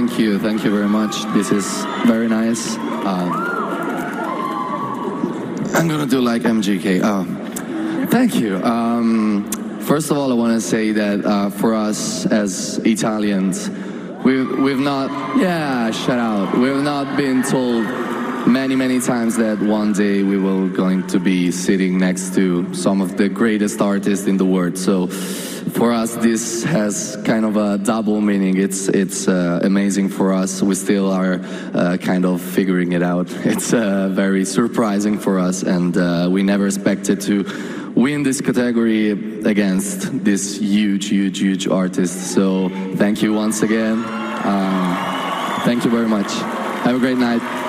Thank you very much. This is very nice. I'm gonna do like MGK. Thank you. First of all, I want to say that for us as Italians, we've not, yeah, shout out. We've not been told many times that one day we will going to be sitting next to some of the greatest artists in the world. So for us, this has kind of a double meaning. It's amazing for us. We still are kind of figuring it out. It's very surprising for us, and we never expected to win this category against this huge artist. So thank you once again. Thank you very much. Have a great night.